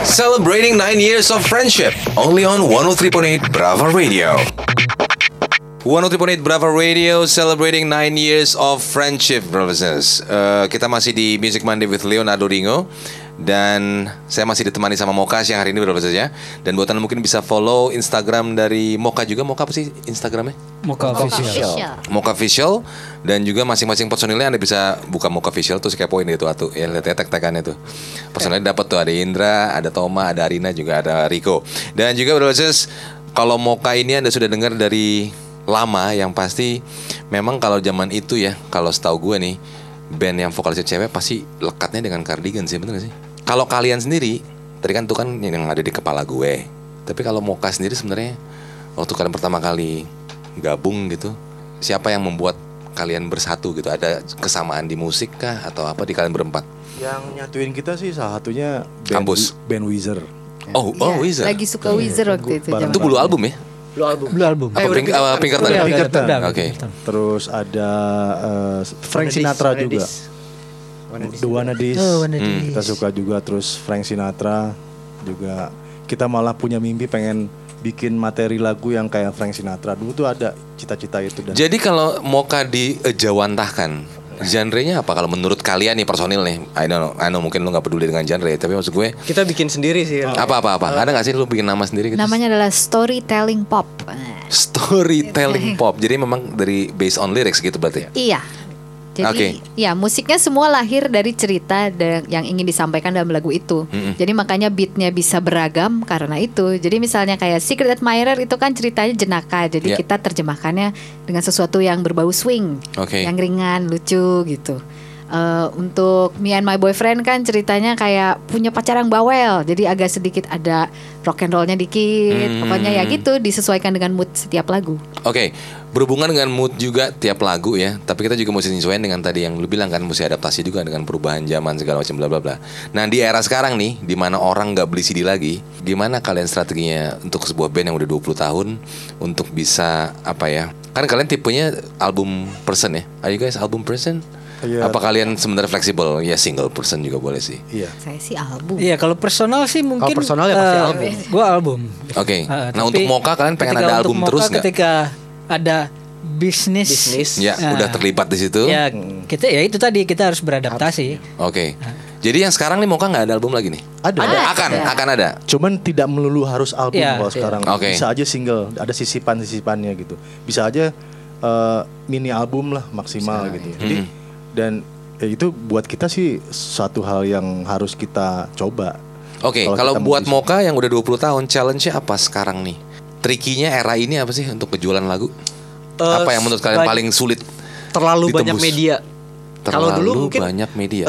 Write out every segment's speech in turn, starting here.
Celebrating 9 years of friendship. Only on 103.8 Brava Radio. 103.8 Brava Radio, celebrating 9 years of friendship, brothers and sisters. Kita masih di Music Monday with Leonardo Ringo. Dan saya masih ditemani sama Mocha siang hari ini, brothers saja. Dan buat anda mungkin bisa follow Instagram dari Mocha juga. Mocha apa sih Instagramnya? Mocha Official. Mocha Official. Dan juga masing-masing personilnya anda bisa buka Mocha Official. Terus kepoin itu atuh. Ya lihat ya tag-tagannya tuh. Personilnya dapat tuh, ada Indra, ada Toma, ada Arina, juga ada Rico. Dan juga brothers and sisters, kalau Mocha ini anda sudah dengar dari lama, yang pasti memang kalau zaman itu ya, kalau setahu gue nih, band yang vokalisnya cewek pasti lekatnya dengan Cardigan sih, bener gak sih? Kalau kalian sendiri, tadi kan itu kan yang ada di kepala gue. Tapi kalau Mocha sendiri sebenarnya waktu kalian pertama kali gabung gitu, siapa yang membuat kalian bersatu gitu? Ada kesamaan di musik kah atau apa di kalian berempat? Yang nyatuin kita sih salah satunya band Weezer. Oh, Weezer. Lagi suka Weezer waktu itu. Itu Blue album ya? Blue album. Apa Pinkerton? Pinkerton. Oke. Terus ada Frank Sinatra juga. The Wannadies. Kita suka juga. Terus Frank Sinatra juga. Kita malah punya mimpi pengen bikin materi lagu yang kayak Frank Sinatra. Dulu tuh ada cita-cita itu. Jadi kalau Mocha dijawantahkan, genre-nya apa kalau menurut kalian nih personil nih? I know mungkin lu gak peduli dengan genre, tapi maksud gue kita bikin sendiri sih. Apa? Ada gak sih lu bikin nama sendiri gitu? Namanya adalah Storytelling Pop. Storytelling Pop. Jadi memang dari based on lyrics gitu berarti? Iya. Jadi ya musiknya semua lahir dari cerita yang ingin disampaikan dalam lagu itu. Jadi makanya beatnya bisa beragam karena itu. Jadi misalnya kayak Secret Admirer itu kan ceritanya jenaka. Jadi kita terjemahkannya dengan sesuatu yang berbau swing, yang ringan, lucu gitu. Untuk Me and My Boyfriend kan ceritanya kayak punya pacar yang bawel. Jadi agak sedikit ada rock and rollnya dikit. Pokoknya ya gitu, disesuaikan dengan mood setiap lagu. Berhubungan dengan mood juga tiap lagu ya. Tapi kita juga mesti menyesuaikan dengan tadi yang lu bilang kan, mesti adaptasi juga dengan perubahan zaman segala macam bla bla bla. Nah di era sekarang nih, di mana orang nggak beli CD lagi, gimana kalian strateginya untuk sebuah band yang udah 20 tahun untuk bisa apa ya? Kan kalian tipenya album person ya. Are you guys album person? Iya. Apa kalian sebenarnya fleksibel? Ya single person juga boleh sih. Iya. Saya sih album. Iya, kalau personal sih mungkin. Kalau personal ya pasti album. Gua album. Nah untuk Mocha kalian pengen ada album terus nggak? Ketika ada bisnis ya udah terlibat di situ. Ya kita ya itu tadi kita harus beradaptasi. Jadi yang sekarang nih Mocha nggak ada album lagi nih? Akan ada. Cuman tidak melulu harus album kalau sekarang. Bisa aja single, ada sisipan-sisipannya gitu. Bisa aja mini album lah maksimal gitu. Jadi dan ya itu buat kita sih suatu hal yang harus kita coba. Kalau buat Mocha yang udah 20 tahun, challenge-nya apa sekarang nih? Trikinya era ini apa sih untuk kejualan lagu? Apa yang menurut kalian paling sulit? Terlalu banyak media. Kalau dulu mungkin banyak media.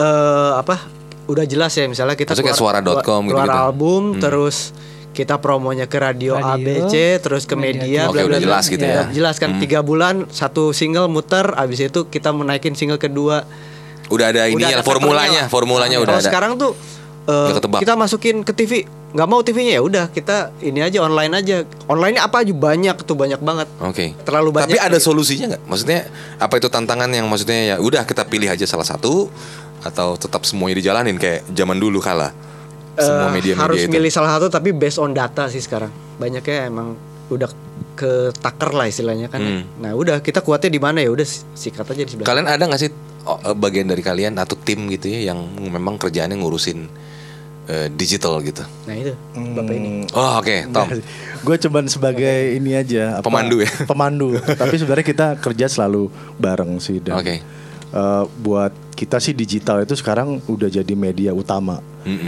Udah jelas ya, misalnya kita keluar suara.com gitu. Album terus kita promonya ke radio ABC, terus ke media. Udah jelas gitu ya. Jelas kan 3 bulan satu single muter, abis itu kita menaikin single kedua. Udah ada ininya, formulanya udah ada. Kalau sekarang tuh kita masukin ke TV, nggak mau TV-nya ya udah kita ini aja online aja. Online-nya apa aja banyak banget. Terlalu banyak. Tapi ada solusinya nggak? Maksudnya apa itu tantangan yang maksudnya ya udah kita pilih aja salah satu atau tetap semuanya dijalanin kayak zaman dulu kala? Semua media-media harus itu. milih salah satu tapi based on data sih sekarang. Banyaknya emang udah ketaker lah istilahnya kan. Nah udah kita kuatnya di mana ya udah sikat aja di sebelah. Kalian ada nggak sih bagian dari kalian atau tim gitu ya yang memang kerjaannya ngurusin digital gitu? Nah itu bapak ini. Tom. Gue cuman sebagai ini aja pemandu ya. Pemandu. Tapi sebenarnya kita kerja selalu bareng sih. Dan buat kita sih digital itu sekarang udah jadi media utama.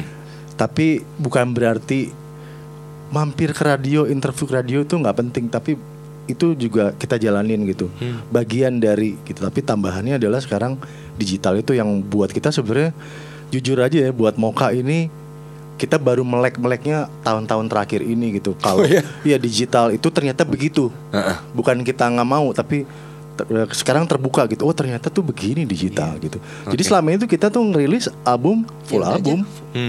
Tapi bukan berarti mampir ke radio, interview ke radio itu nggak penting. Tapi itu juga kita jalanin gitu. Bagian dari gitu. Tapi tambahannya adalah sekarang digital itu yang buat kita sebenarnya jujur aja ya, buat Mocha ini kita baru meleknya tahun-tahun terakhir ini gitu. Kalau ya digital itu ternyata begitu. Bukan kita nggak mau, tapi sekarang terbuka gitu. Oh ternyata tuh begini digital gitu. Jadi selama itu kita tuh ngerilis album full album.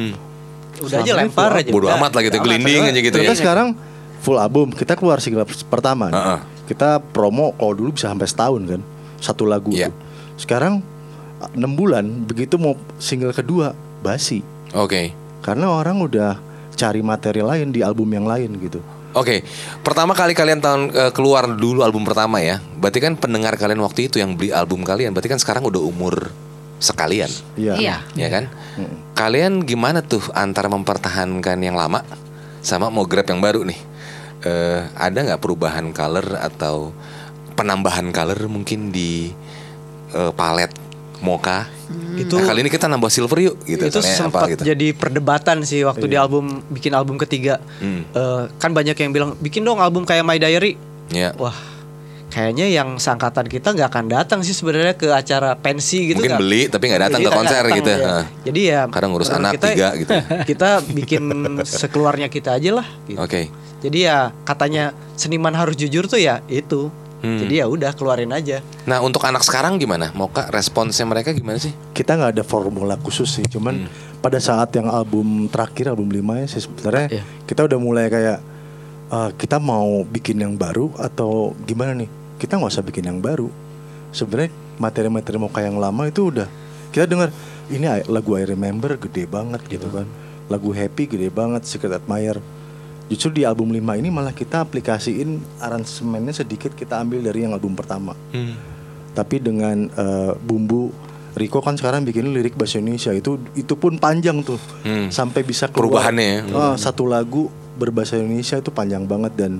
Udah aja lempar aja. Bodo amat lah gitu, gelinding aja gitu. Ternyata sekarang full album. Kita keluar single pertama. Kita promo kalau dulu bisa sampai setahun kan, satu lagu tuh. Sekarang 6 bulan begitu mau single kedua basi. Oke. Karena orang udah cari materi lain di album yang lain gitu. Oke, pertama kali kalian keluar dulu album pertama ya. Berarti kan pendengar kalian waktu itu yang beli album kalian, berarti kan sekarang udah umur sekalian. Iya. Ya kan? Kalian gimana tuh antara mempertahankan yang lama sama mau grab yang baru nih? Ada nggak perubahan color atau penambahan color mungkin di palet Mocha? Itu kali ini kita nambah silver yuk gitu. Itu sempat gitu. Jadi perdebatan sih waktu di bikin album ketiga. Kan banyak yang bilang bikin dong album kayak My Diary. Wah, kayaknya yang seangkatan kita nggak akan datang sih sebenarnya ke acara pensi gitu. Mungkin beli tapi nggak datang ke konser gitu. Ya. Jadi ya karena ngurus anak kita, 3 gitu. Kita bikin sekeluarnya kita aja lah. Gitu. Oke. Jadi ya katanya seniman harus jujur tuh ya itu. Jadi ya udah keluarin aja. Nah untuk anak sekarang gimana? Mocha responsnya mereka gimana sih? Kita nggak ada formula khusus sih, cuman pada saat yang album terakhir album 5 ya sih sebenarnya kita udah mulai kayak kita mau bikin yang baru atau gimana nih? Kita nggak usah bikin yang baru. Sebenarnya materi-materi Mocha yang lama itu udah kita dengar ini lagu I Remember gede banget gitu kan, lagu Happy gede banget, Secret Admirer. Justru di album 5 ini malah kita aplikasiin aransemennya sedikit kita ambil dari yang album pertama. Tapi dengan bumbu Rico kan sekarang bikin lirik bahasa Indonesia itu pun panjang tuh. Sampai bisa keluar perubahannya. Satu lagu berbahasa Indonesia itu panjang banget dan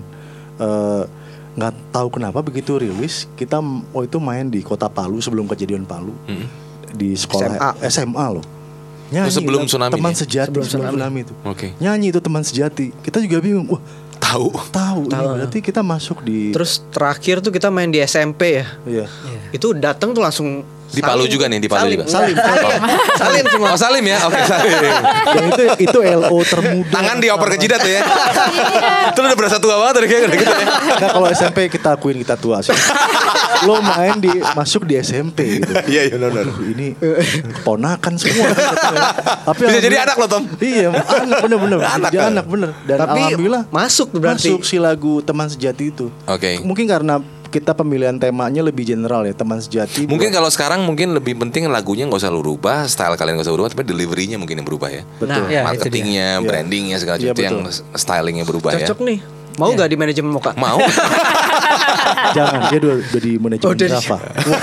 nggak tahu kenapa begitu rilis kita itu main di kota Palu sebelum kejadian Palu. Di sekolah SMA loh. Nyanyi sebelum tsunami teman sejati sebelum tsunami itu. Nyanyi itu teman sejati. Kita juga bingung. Wah, tahu. Berarti kita masuk di. Terus terakhir tuh kita main di SMP ya. Iya. Itu datang tuh langsung di Palu juga nih, di Palu juga. Salim semua. Oh, Salim ya. Oke, Salim. Dan itu LO termuda. Tangan dioper ke jidat ya. Itu udah berasa tua banget kayak gitu ya. Nah, kalau SMP kita akuin kita tua sih. Lo main masuk di SMP gitu. Iya, benar. Ini keponakan semua. Tapi bisa jadi anak lo, Tom. Iya, anak bener. Jadi anak bener. Dan tapi alhamdulillah masuk berarti. Masuk si lagu Teman Sejati itu. Oke. Mungkin karena kita pemilihan temanya lebih general ya, Teman Sejati. Mungkin kalau sekarang mungkin lebih penting lagunya nggak usah lu rubah, style kalian nggak usah berubah, tapi deliverynya mungkin yang berubah ya. Betul. Marketingnya, brandingnya segala macam yang stylingnya berubah ya. Cocok nih. Mau nggak di manajemen Mocha? Mau. Jangan, dia udah di manajemen Rafa.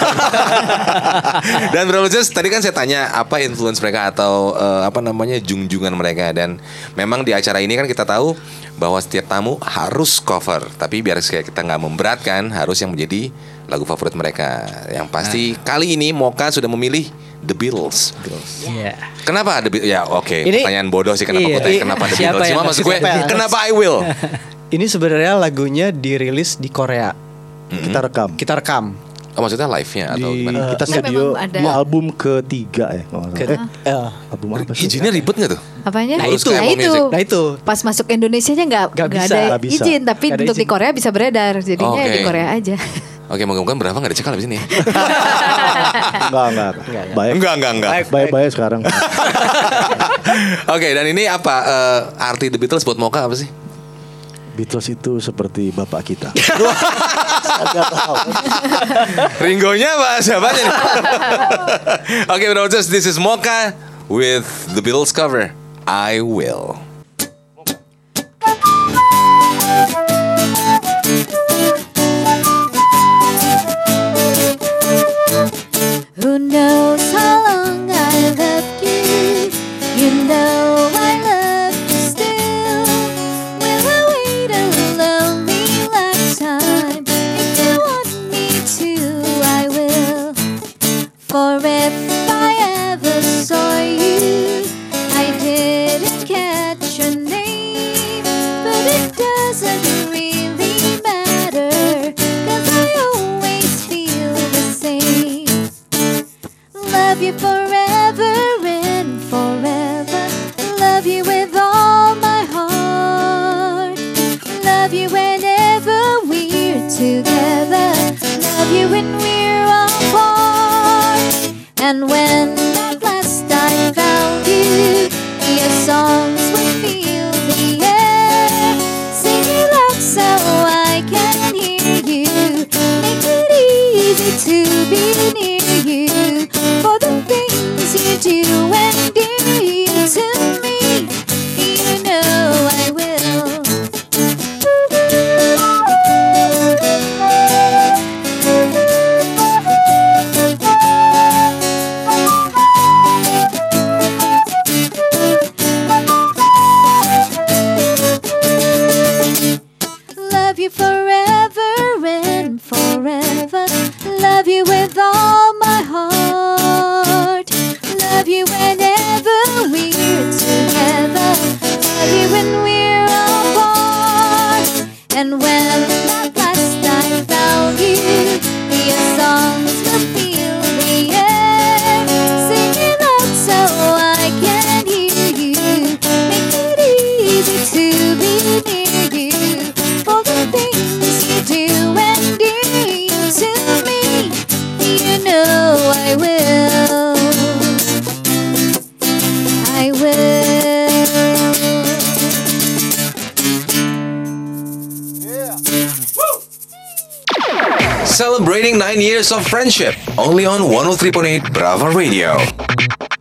Dan Bro Lucas, tadi kan saya tanya apa influence mereka atau junjungan mereka, dan memang di acara ini kan kita tahu bahwa setiap tamu harus cover, tapi biar kita nggak memberatkan, harus yang menjadi lagu favorit mereka. Yang pasti kali ini Mocha sudah memilih The Beatles. Kenapa The Beatles? Ya oke, pertanyaan bodoh sih kenapa kenapa The Beatles? Cuma maksud gue kenapa I Will? Ini sebenarnya lagunya dirilis di Korea. Kita rekam. Oh, maksudnya live-nya atau gimana? Kita studio album ketiga ya. Album apa sih? Izinnya ribet nggak tuh? Apanya? Nah itu. Pas masuk Indonesianya nggak ada izin, tapi untuk di Korea bisa beredar. Jadinya di Korea aja. Oke, moga-moga berapa nggak dicekal abis ini ya? Enggak. Baik sekarang. Oke, dan ini apa arti The Beatles buat Mocha apa sih? Beatles itu seperti bapak kita. Ringonya apa? Siapanya nih? Oke, Bro, this is Mocha with The Beatles cover I Will. Who knows how long I loved you? You know I love you still. Will I wait a lonely lifetime? If you want me to, I will. For if I ever saw you, I didn't catch your name. But it doesn't really matter, 'cause I always feel the same. Love you forever and forever. Love you with all my heart. Love you whenever we're together. Love you when we're apart. And when at last I found you, your songs would fill the air. Sing it loud so I can hear you. Make it easy to be near you. For the things you do and do to me, you know celebrating 9 years of friendship only on 103.8 Brava Radio.